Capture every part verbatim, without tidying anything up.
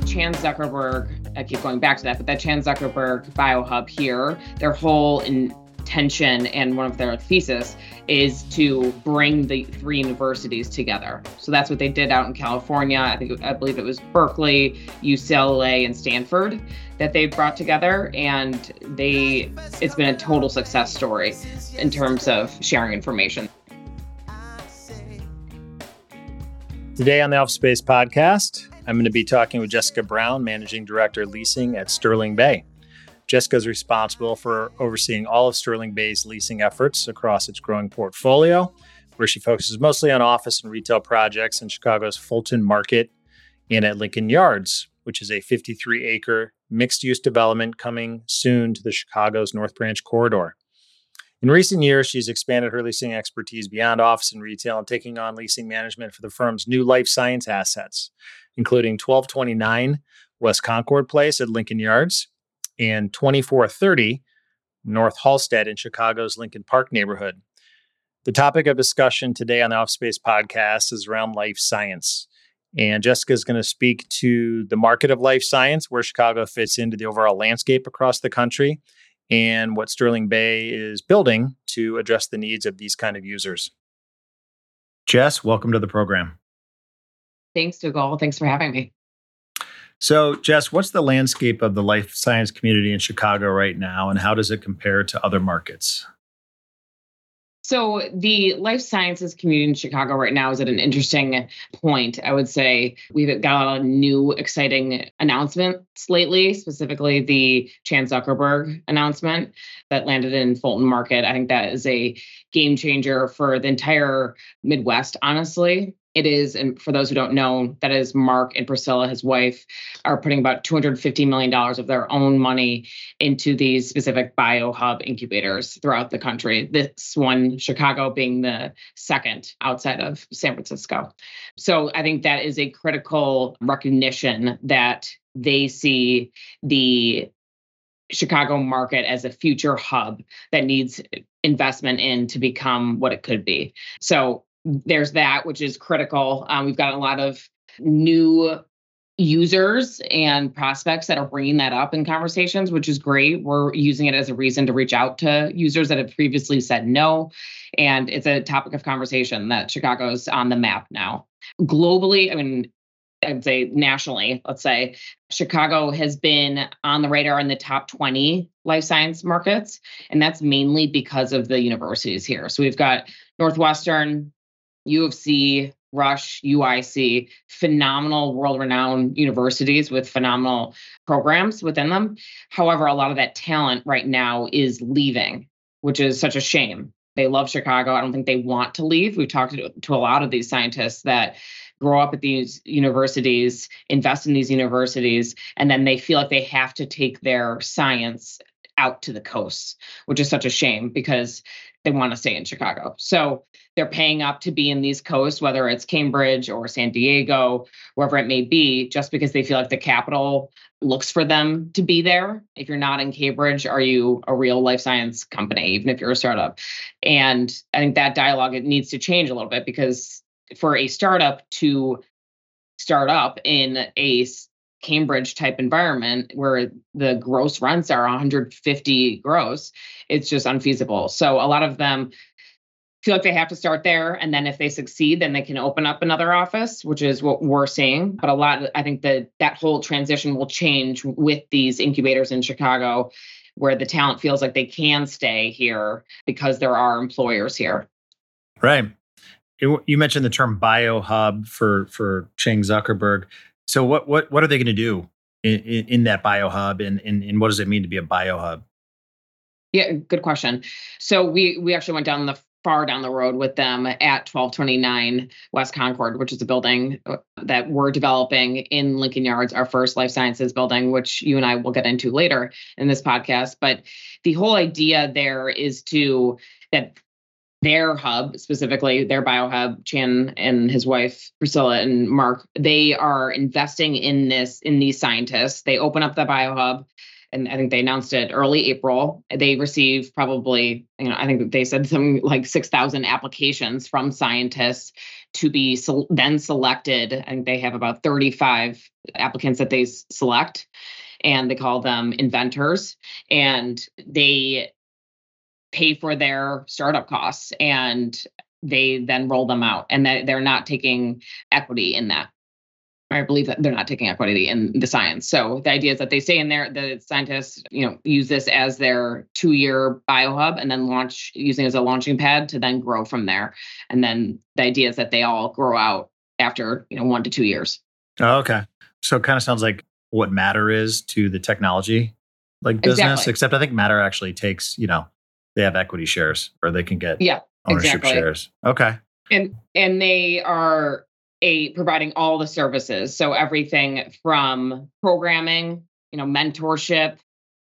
Chan Zuckerberg, I keep going back to that, but that Chan Zuckerberg BioHub here, their whole intention and one of their thesis is to bring the three universities together. So that's what they did out in California. I think I believe it was Berkeley, U C L A, and Stanford that they brought together, and they it's been a total success story in terms of sharing information. Today on the Office Space Podcast, I'm going to be talking with Jessica Brown, Managing Director Leasing at Sterling Bay. Jessica is responsible for overseeing all of Sterling Bay's leasing efforts across its growing portfolio, where she focuses mostly on office and retail projects in Chicago's Fulton Market and at Lincoln Yards, which is a fifty-three acre mixed-use development coming soon to the Chicago's North Branch corridor. In recent years, she's expanded her leasing expertise beyond office and retail and taking on leasing management for the firm's new life science assets, including twelve twenty-nine West Concord Place at Lincoln Yards and twenty-four thirty North Halsted in Chicago's Lincoln Park neighborhood. The topic of discussion today on the Office Space Podcast is around life science. And Jessica is going to speak to the market of life science, where Chicago fits into the overall landscape across the country, and what Sterling Bay is building to address the needs of these kind of users. Jess, welcome to the program. Thanks, Dougal. Thanks for having me. So, Jess, what's the landscape of the life science community in Chicago right now, and how does it compare to other markets? So the life sciences community in Chicago right now is at an interesting point. I would say we've got a lot of new, exciting announcements lately, specifically the Chan Zuckerberg announcement that landed in Fulton Market. I think that is a game changer for the entire Midwest, honestly. It is, and for those who don't know, that is Mark and Priscilla, his wife, are putting about two hundred fifty million dollars of their own money into these specific BioHub incubators throughout the country. This one, Chicago, being the second outside of San Francisco. So I think that is a critical recognition that they see the Chicago market as a future hub that needs investment in to become what it could be. So there's that, which is critical. Um, we've got a lot of new users and prospects that are bringing that up in conversations, which is great. We're using it as a reason to reach out to users that have previously said no. And it's a topic of conversation that Chicago's on the map now. Globally, I mean, I'd say nationally, let's say, Chicago has been on the radar in the top twenty life science markets. And that's mainly because of the universities here. So we've got Northwestern, U of C, Rush, U I C, phenomenal world-renowned universities with phenomenal programs within them. However, a lot of that talent right now is leaving, which is such a shame. They love Chicago. I don't think they want to leave. We've talked to, to a lot of these scientists that grow up at these universities, invest in these universities, and then they feel like they have to take their science out to the coast, which is such a shame because they want to stay in Chicago. So they're paying up to be in these coasts, whether it's Cambridge or San Diego, wherever it may be, just because they feel like the capital looks for them to be there. If you're not in Cambridge, are you a real life science company, even if you're a startup? And I think that dialogue, it needs to change a little bit, because for a startup to start up in a Cambridge type environment where the gross rents are one hundred fifty gross, it's just unfeasible. So a lot of them feel like they have to start there. And then if they succeed, then they can open up another office, which is what we're seeing. But a lot, I think that that whole transition will change with these incubators in Chicago, where the talent feels like they can stay here because there are employers here. Right. You mentioned the term BioHub for, for Chan Zuckerberg. So what what what are they going to do in, in, in that BioHub, and, and and what does it mean to be a BioHub? Yeah, good question. So we we actually went down the far down the road with them at twelve twenty-nine West Concord, which is a building that we're developing in Lincoln Yards, our first life sciences building, which you and I will get into later in this podcast. But the whole idea there is to that their hub, specifically their BioHub, Chan and his wife, Priscilla and Mark, they are investing in this, in these scientists. They open up the BioHub. and I think they announced it early April. They received probably, you know, I think they said something like six thousand applications from scientists to be so, then selected. I think they have about thirty-five applicants that they s- select, and they call them inventors. And they pay for their startup costs, and they then roll them out, and that they're not taking equity in that. I believe that they're not taking equity in the science. So the idea is that they stay in there, the scientists, you know, use this as their two-year biohub and then launch using it as a launching pad to then grow from there. And then the idea is that they all grow out after, you know, one to two years. Oh, okay. So it kind of sounds like what Matter is to the technology like business, Exactly. except I think Matter actually takes, you know, they have equity shares or they can get Yeah, ownership exactly. shares. Okay. And and they are a providing all the services. So everything from programming, you know, mentorship,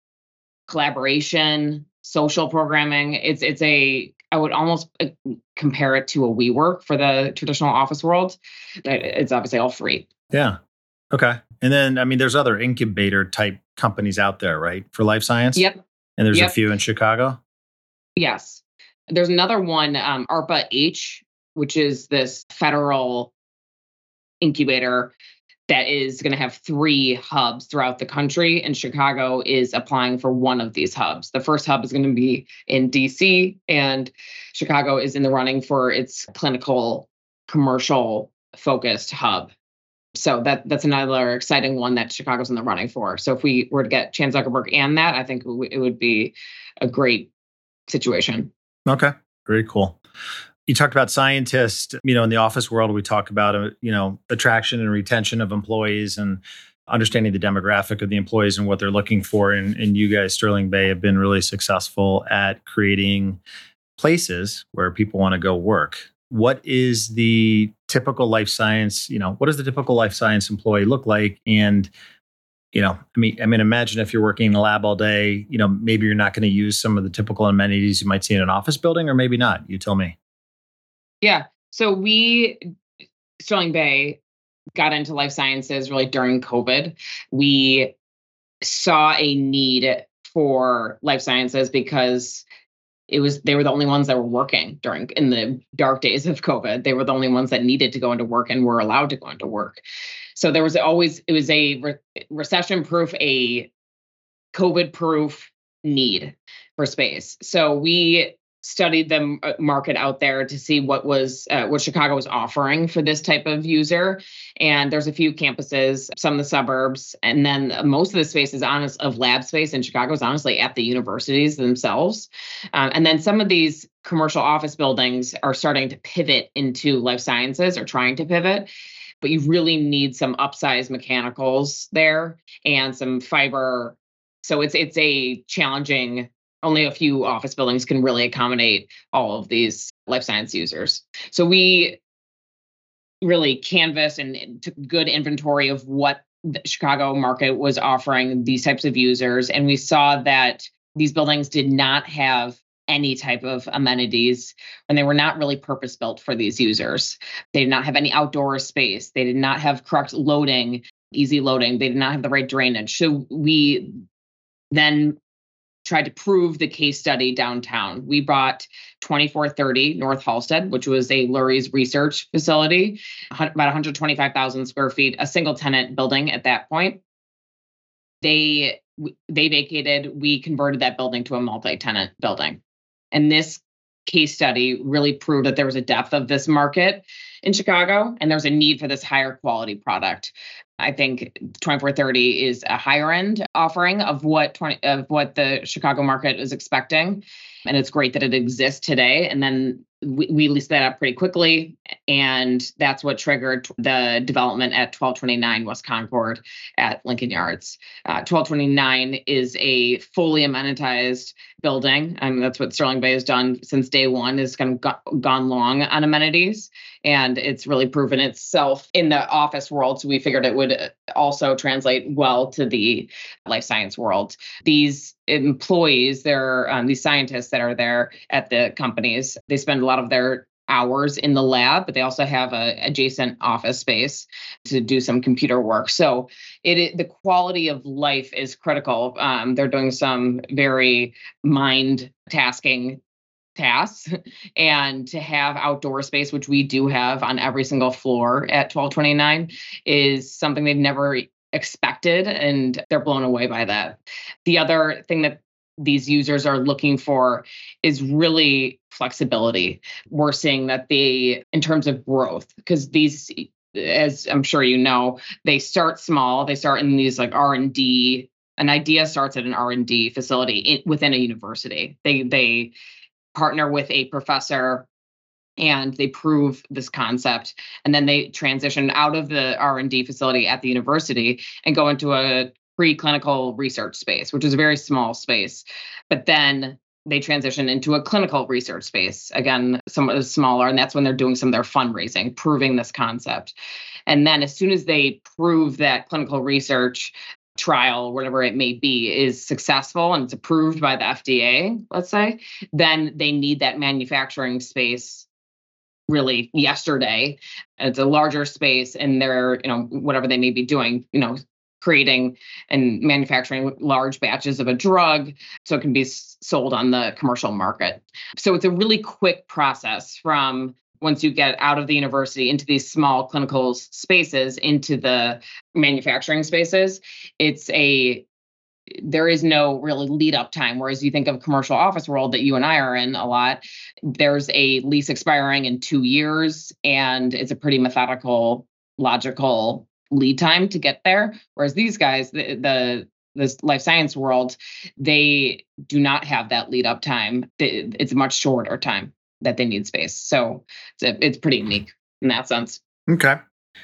collaboration, social programming. It's it's a I would almost uh, compare it to a WeWork for the traditional office world. But it's obviously all free. Yeah. Okay. And then, I mean, there's other incubator type companies out there, right? For life science? Yep. And there's a Yep. few in Chicago? Yes. There's another one, um, ARPA-H, which is this federal incubator that is going to have three hubs throughout the country, and Chicago is applying for one of these hubs. The first hub is going to be in D C, and Chicago is in the running for its clinical, commercial focused hub. So that that's another exciting one that Chicago's in the running for. So if we were to get Chan Zuckerberg and that, I think it w- it would be a great situation. Okay. Very cool. You talked about scientists, you know, in the office world, we talk about, uh, you know, attraction and retention of employees and understanding the demographic of the employees and what they're looking for. And, and you guys, Sterling Bay, have been really successful at creating places where people want to go work. What is the typical life science, you know, what does the typical life science employee look like? And, you know, I mean, I mean, imagine if you're working in a lab all day, you know, maybe you're not going to use some of the typical amenities you might see in an office building, or maybe not. You tell me. Yeah. So we, Sterling Bay, got into life sciences really during COVID. We saw a need for life sciences because it was they were the only ones that were working during in the dark days of COVID. They were the only ones that needed to go into work and were allowed to go into work. So there was always it was a re- recession proof, a COVID proof need for space. So we studied the uh, market out there to see what was uh, what Chicago was offering for this type of user. And there's a few campuses, some of the suburbs, and then most of the space is honest of lab space in Chicago is honestly at the universities themselves. Um, and then some of these commercial office buildings are starting to pivot into life sciences or trying to pivot. But you really need some upsized mechanicals there and some fiber. So it's it's a challenging. Only a few office buildings can really accommodate all of these life science users. So we really canvassed and took good inventory of what the Chicago market was offering these types of users. And we saw that these buildings did not have any type of amenities, and they were not really purpose built for these users. They did not have any outdoor space. They did not have correct loading, easy loading. They did not have the right drainage. So we then tried to prove the case study downtown. We bought twenty-four thirty North Halsted, which was a Lurie's research facility, about one hundred twenty-five thousand square feet, a single tenant building at that point. They they vacated, we converted that building to a multi-tenant building. And this case study really proved that there was a depth of this market in Chicago, and there's a need for this higher quality product. I think twenty-four thirty is a higher end offering of what twenty of what the Chicago market is expecting. And it's great that it exists today. And then we, we leased that up pretty quickly. And that's what triggered the development at twelve twenty-nine West Concord at Lincoln Yards. Uh, twelve twenty-nine is a fully amenitized building. And that's what Sterling Bay has done since day one, is kind of go- gone long on amenities. And it's really proven itself in the office world. So we figured it would also translate well to the life science world. These employees, they're um, these scientists that are there at the companies, they spend a lot of their hours in the lab, but they also have a adjacent office space to do some computer work. So it, it the quality of life is critical. Um, they're doing some very mind tasking tasks, and to have outdoor space, which we do have on every single floor at twelve twenty-nine, is something they've never expected, and they're blown away by that. The other thing that these users are looking for is really flexibility. We're seeing that they, in terms of growth, because these, as I'm sure you know, they start small. They start in these like R and D. An idea starts at an R and D facility in, within a university. They they partner with a professor and they prove this concept, and then they transition out of the R and D facility at the university and go into a preclinical research space, which is a very small space. But then they transition into a clinical research space, again, somewhat smaller, and that's when they're doing some of their fundraising, proving this concept. And then as soon as they prove that clinical research trial, whatever it may be, is successful and it's approved by the F D A, let's say, then they need that manufacturing space really yesterday. It's a larger space, and they're, you know, whatever they may be doing, you know, creating and manufacturing large batches of a drug so it can be s- sold on the commercial market. So it's a really quick process from once you get out of the university into these small clinical spaces into the manufacturing spaces. It's a there is no really lead up time. Whereas you think of commercial office world that you and I are in a lot, there's a lease expiring in two years and it's a pretty methodical, logical lead time to get there. Whereas these guys, the, the this life science world, they do not have that lead up time. It's a much shorter time that they need space. So it's, a, it's pretty unique in that sense. Okay.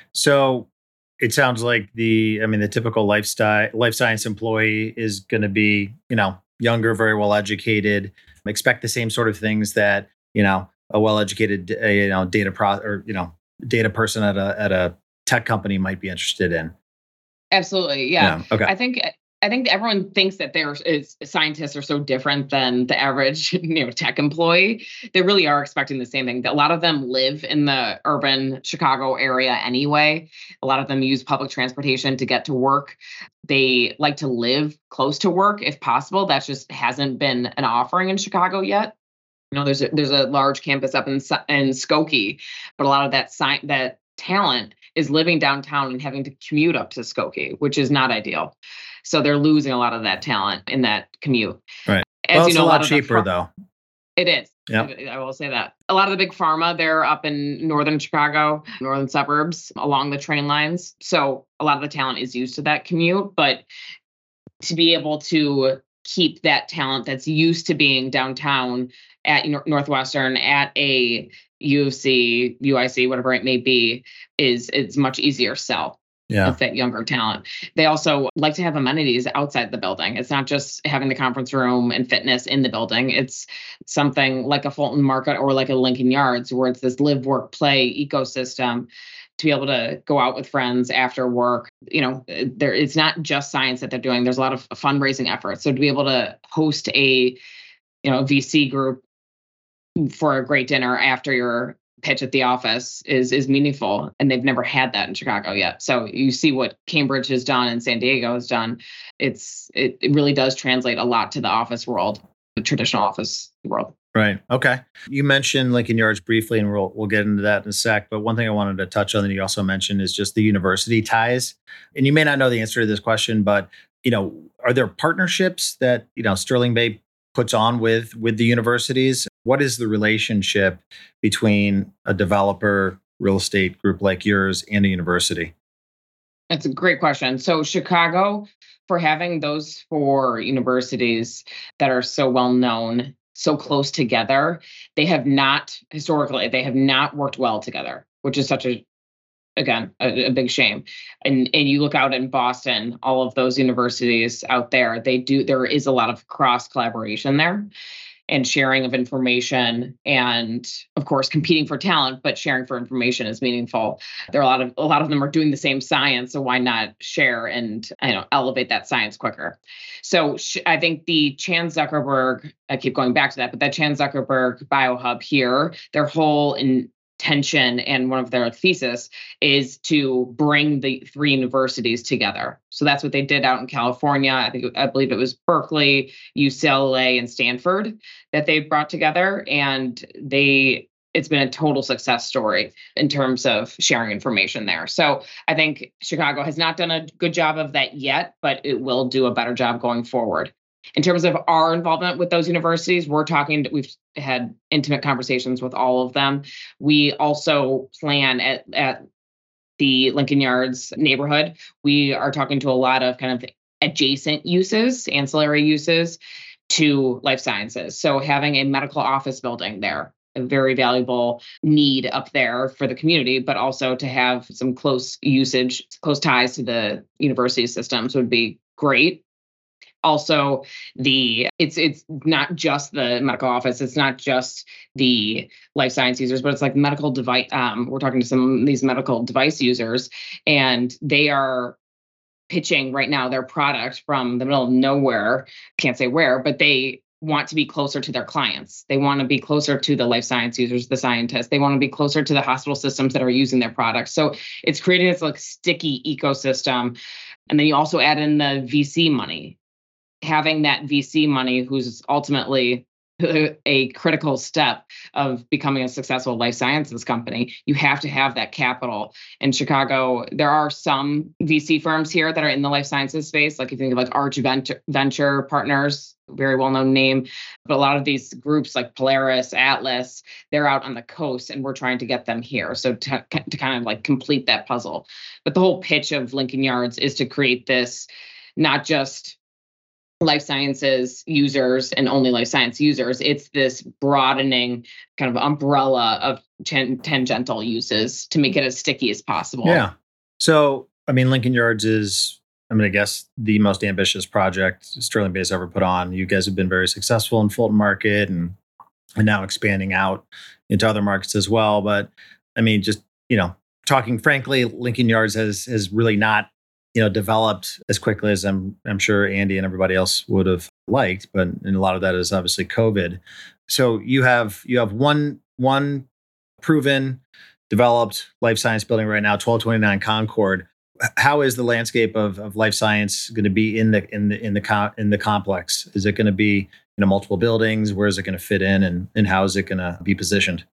So it sounds like the, I mean, the typical lifestyle, life science employee is going to be, you know, younger, very well educated, expect the same sort of things that, you know, a well educated, uh, you know, data pro or, you know, data person at a, at a tech company might be interested in. Absolutely. Yeah. yeah. Okay. I think, I think everyone thinks that they're is, scientists are so different than the average, you know, tech employee. They really are expecting the same thing. A lot of them live in the urban Chicago area anyway. A lot of them use public transportation to get to work. They like to live close to work if possible. That just hasn't been an offering in Chicago yet. You know, there's a, there's a large campus up in in Skokie, but a lot of that sci- that talent is living downtown and having to commute up to Skokie, which is not ideal. So they're losing a lot of that talent in that commute. Right. As well, you it's know, a lot, a lot cheaper far- though. It is. Yeah. I will say that. A lot of the big pharma, they're up in northern Chicago, northern suburbs along the train lines. So a lot of the talent is used to that commute, but to be able to keep that talent that's used to being downtown at Northwestern, at a U of C, U I C, whatever it may be, is it's much easier sell. Yeah. With that younger talent. They also like to have amenities outside the building. It's not just having the conference room and fitness in the building. It's something like a Fulton Market or like a Lincoln Yards, where it's this live, work, play ecosystem to be able to go out with friends after work. You know, there it's not just science that they're doing. There's a lot of fundraising efforts. So to be able to host a, you know, V C group for a great dinner after your pitch at the office is is meaningful, and they've never had that in Chicago yet. So you see what Cambridge has done and San Diego has done. It's it, it really does translate a lot to the office world, the traditional office world. Right. Okay. You mentioned Lincoln Yards briefly, and we'll we'll get into that in a sec. But one thing I wanted to touch on that you also mentioned is just the university ties. And you may not know the answer to this question, but you know, are there partnerships that you know Sterling Bay puts on with with the universities? What is the relationship between a developer real estate group like yours and a university? That's a great question. So Chicago, for having those four universities that are so well known, so close together, they have not historically, they have not worked well together, which is such a, again, a, a big shame. And and you look out in Boston, all of those universities out there, they do, there is a lot of cross collaboration there. and sharing of information, and of course competing for talent, but sharing for information is meaningful. There are a lot of a lot of them are doing the same science, so why not share and you know elevate that science quicker? So sh- I think the Chan Zuckerberg, I keep going back to that, but that Chan Zuckerberg BioHub here, their whole in tension and one of their thesis is to bring the three universities together. So that's what they did out in California. I think I believe it was Berkeley, U C L A, and Stanford that they brought together, and they it's been a total success story in terms of sharing information there. So I think Chicago has not done a good job of that yet, but it will do a better job going forward. In terms of our involvement with those universities, we're talking, we've had intimate conversations with all of them. We also plan at, at the Lincoln Yards neighborhood. We are talking to a lot of kind of adjacent uses, ancillary uses to life sciences. So having a medical office building there, a very valuable need up there for the community, but also to have some close usage, close ties to the university systems would be great. Also, the it's it's not just the medical office, it's not just the life science users, but it's like medical device. Um, we're talking to some of these medical device users, and they are pitching right now their product from the middle of nowhere. Can't say where, but they want to be closer to their clients. They want to be closer to the life science users, the scientists. They want to be closer to the hospital systems that are using their products. So it's creating this like sticky ecosystem. And then you also add in the V C money. Having that V C money, who's ultimately a critical step of becoming a successful life sciences company, you have to have that capital. In Chicago, there are some V C firms here that are in the life sciences space. Like if you think of like Arch Venture, Venture Partners, very well-known name. But a lot of these groups like Polaris, Atlas, they're out on the coast, and we're trying to get them here. So to, to kind of like complete that puzzle. But the whole pitch of Lincoln Yards is to create this, not just life sciences users and only life science users. It's this broadening kind of umbrella of ten- tangential uses to make it as sticky as possible. Yeah. So, I mean, Lincoln Yards is, I'm going to guess, the most ambitious project Sterling Bay's ever put on. You guys have been very successful in Fulton Market and, and now expanding out into other markets as well. But I mean, just, you know, talking frankly, Lincoln Yards has has really not you know, developed as quickly as I'm I'm sure Andy and everybody else would have liked, but and a lot of that is obviously COVID. So you have you have one one proven, developed life science building right now, twelve twenty-nine Concord. How is the landscape of, of life science going to be in the in the in the com- in the complex? Is it going to be you know multiple buildings? Where is it going to fit in, and and how is it going to be positioned?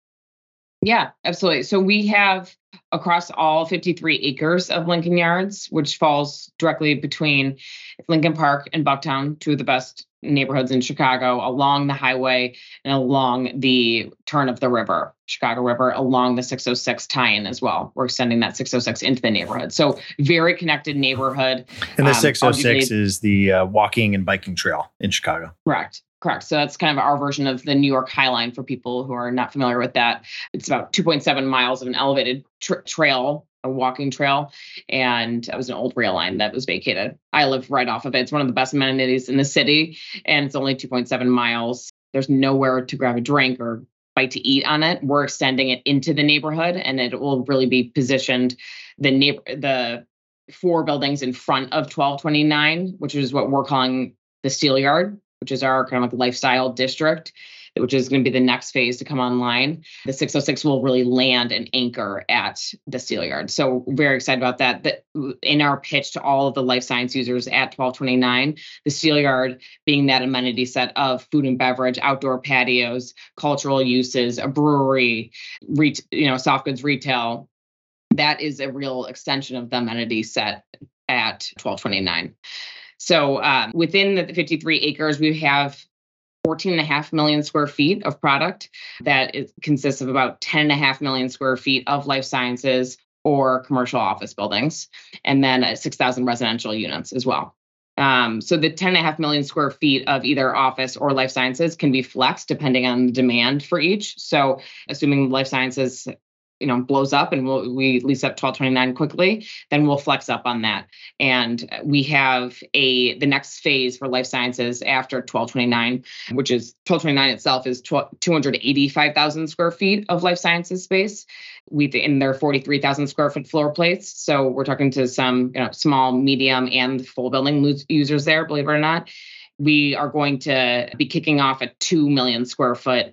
Yeah, absolutely. So we have across all fifty-three acres of Lincoln Yards, which falls directly between Lincoln Park and Bucktown, two of the best neighborhoods in Chicago, along the highway and along the turn of the river, Chicago River, along the six oh six tie-in as well. We're extending that six oh six into the neighborhood. So very connected neighborhood. And the um, six oh six arguably, is the uh, walking and biking trail in Chicago. Correct. Correct. So that's kind of our version of the New York High Line for people who are not familiar with that. It's about two point seven miles of an elevated tra- trail, a walking trail. And it was an old rail line that was vacated. I live right off of it. It's one of the best amenities in the city. And it's only two point seven miles. There's nowhere to grab a drink or bite to eat on it. We're extending it into the neighborhood, and it will really be positioned the neighbor, the four buildings in front of twelve twenty-nine, which is what we're calling the Steel Yard, which is our kind of like lifestyle district, which is going to be the next phase to come online. The six oh six will really land and anchor at the Steel Yard. So very excited about that. That in our pitch to all of the life science users at twelve twenty-nine, the Steel Yard being that amenity set of food and beverage, outdoor patios, cultural uses, a brewery, re- you know, soft goods retail. That is a real extension of the amenity set at twelve twenty-nine. So um, within the fifty-three acres, we have fourteen and a half million square feet of product that is, consists of about ten and a half million square feet of life sciences or commercial office buildings, and then uh, six thousand residential units as well. Um, so the ten and a half million square feet of either office or life sciences can be flexed depending on the demand for each. So assuming life sciences you know, blows up and we'll, we lease up twelve twenty-nine quickly, then we'll flex up on that. And we have a the next phase for life sciences after twelve twenty-nine, which is twelve twenty-nine itself is two hundred eighty-five thousand square feet of life sciences space. We in their forty-three thousand square foot floor plates. So we're talking to some, you know, small, medium, and full building users there, believe it or not. We are going to be kicking off a two million square foot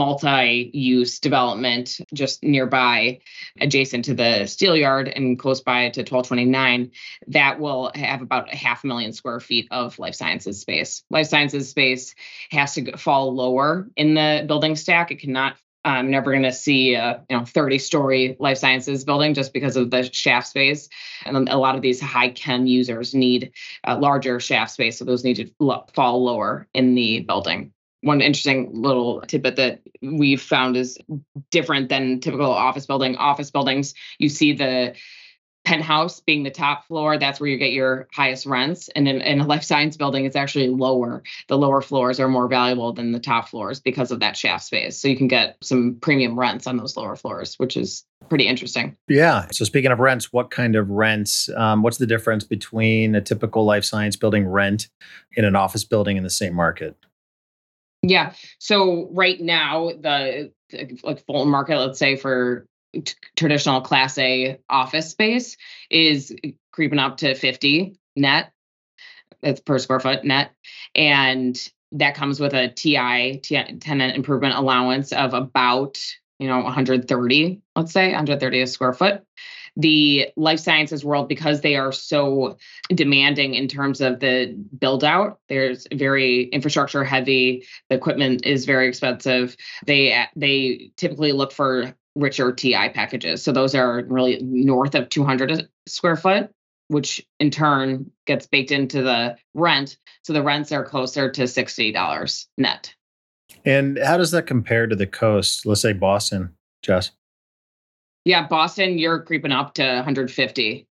multi-use development just nearby, adjacent to the steel yard and close by to twelve twenty-nine. That will have about a half million square feet of life sciences space. Life sciences space has to fall lower in the building stack. It cannot I'm never going to see a you know thirty story life sciences building just because of the shaft space. And a lot of these high chem users need a larger shaft space. So those need to lo- fall lower in the building. One interesting little tidbit that we've found is different than typical office building. Office buildings, you see the penthouse being the top floor, that's where you get your highest rents. And in, in a life science building, it's actually lower. The lower floors are more valuable than the top floors because of that shaft space. So you can get some premium rents on those lower floors, which is pretty interesting. Yeah. So speaking of rents, what kind of rents, um, what's the difference between a typical life science building rent in an office building in the same market? Yeah. So right now, the like full market, let's say for T- traditional Class A office space is creeping up to fifty net. That's per square foot net. And that comes with a T I, t- tenant improvement allowance of about, you know, one hundred thirty, let's say, one hundred thirty a square foot. The life sciences world, because they are so demanding in terms of the build out, there's very infrastructure heavy. The equipment is very expensive. They they typically look for richer T I packages. So those are really north of two hundred square foot, which in turn gets baked into the rent. So the rents are closer to sixty dollars net. And how does that compare to the coast? Let's say Boston, Jess. Yeah, Boston, you're creeping up to one hundred fifty.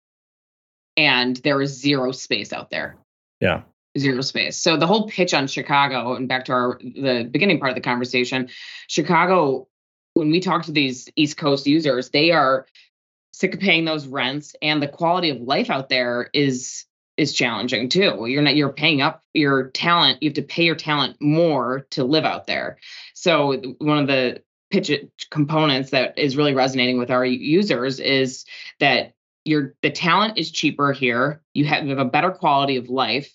And there is zero space out there. Yeah. Zero space. So the whole pitch on Chicago, and back to our the beginning part of the conversation, Chicago, when we talk to these East Coast users, they are sick of paying those rents, and the quality of life out there is is challenging too. You're not you're paying up your talent. You have to pay your talent more to live out there. So one of the pitch components that is really resonating with our users is that your the talent is cheaper here. You have, you have a better quality of life,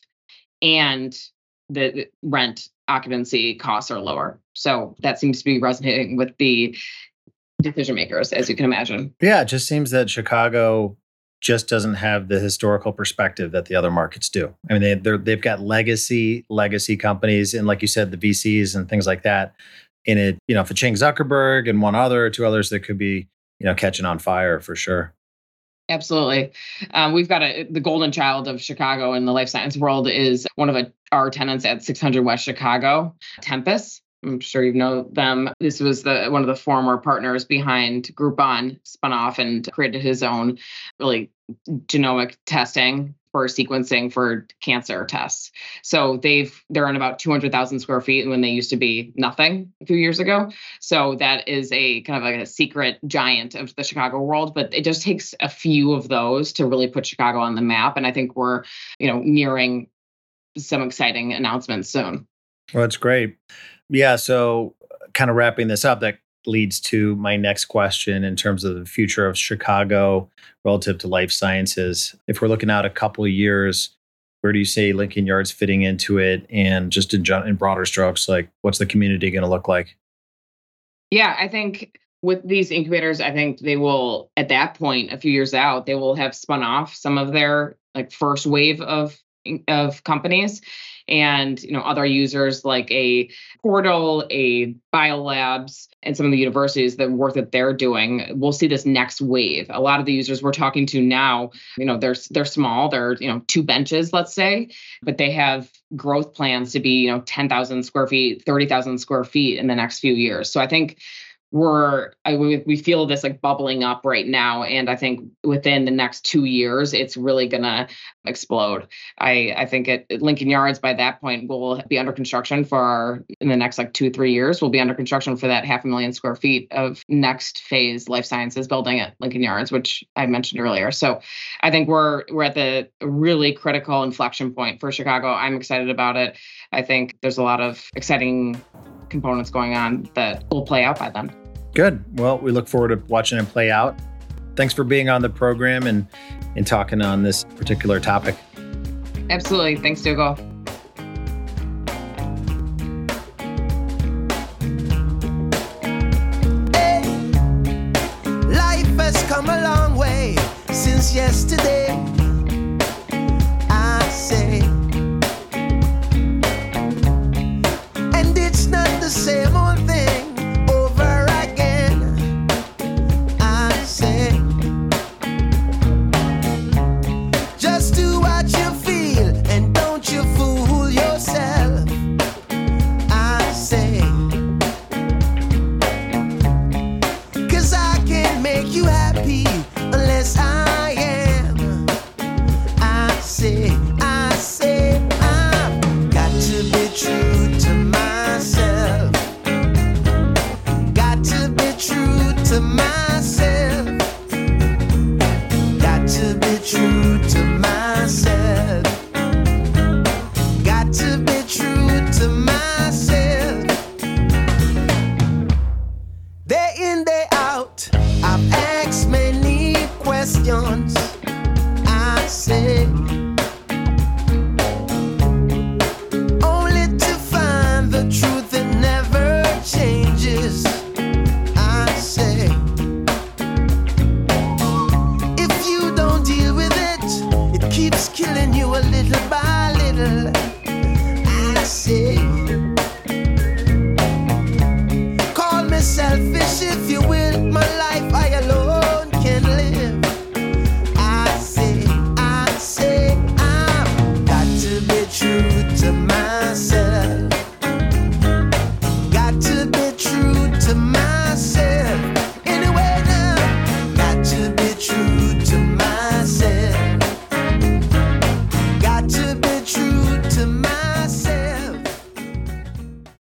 and the, the rent occupancy costs are lower. So that seems to be resonating with the decision makers, as you can imagine. Yeah, it just seems that Chicago just doesn't have the historical perspective that the other markets do. I mean, they they're, they've got legacy legacy companies, and like you said, the V Cs and things like that. In it, you know, for Ching Zuckerberg and one other or two others that could be, you know, catching on fire for sure. Absolutely. Um, we've got a, the golden child of Chicago in the life science world is one of a, our tenants at six hundred West Chicago, Tempus. I'm sure you know them. This was the one of the former partners behind Groupon, spun off and created his own really genomic testing for sequencing for cancer tests. So they've they're on about two hundred thousand square feet when they used to be nothing a few years ago. So that is a kind of like a secret giant of the Chicago world, but it just takes a few of those to really put Chicago on the map. And I think we're, you know, nearing some exciting announcements soon. Well, that's great. Yeah. So kind of wrapping this up, that leads to my next question in terms of the future of Chicago relative to life sciences. If we're looking out a couple of years, where do you see Lincoln Yards fitting into it? And just in, in broader strokes, like what's the community going to look like? Yeah, I think with these incubators, I think they will, at that point, a few years out, they will have spun off some of their like first wave of of companies. And, you know, other users like a Portal, a Biolabs, and some of the universities, the work that they're doing, we'll see this next wave. A lot of the users we're talking to now, you know, they're they're small, they're, you know, two benches, let's say, but they have growth plans to be, you know, ten thousand square feet, thirty thousand square feet in the next few years. So I think we're I, we, we feel this like bubbling up right now, and I think within the next two years it's really gonna explode. I I think at Lincoln Yards by that point will be under construction for our, in the next like two three years we'll be under construction for that half a million square feet of next phase life sciences building at Lincoln Yards, which I mentioned earlier. So I think we're we're at the really critical inflection point for Chicago. I'm excited about it. I think there's a lot of exciting components going on that will play out by then. Good. Well, we look forward to watching it play out. Thanks for being on the program and, and talking on this particular topic. Absolutely. Thanks, Dougal. Hey, life has come a long way since yesterday, I say. And it's not the same old thing over again, I say. Just do what you feel and don't you fool yourself, I say. 'Cause I can't make you happy unless I am, I say, I say. I've got to be true to myself, got to be true to myself, got to be true to myself, got to be true to myself. Day in, day out, I've asked many questions, I say, only to find the truth that never changes, I say. If you don't deal with it, it keeps killing you a little by little, I say. Call me selfish if you will, my life I alone can live, I say, I say. I've got to be true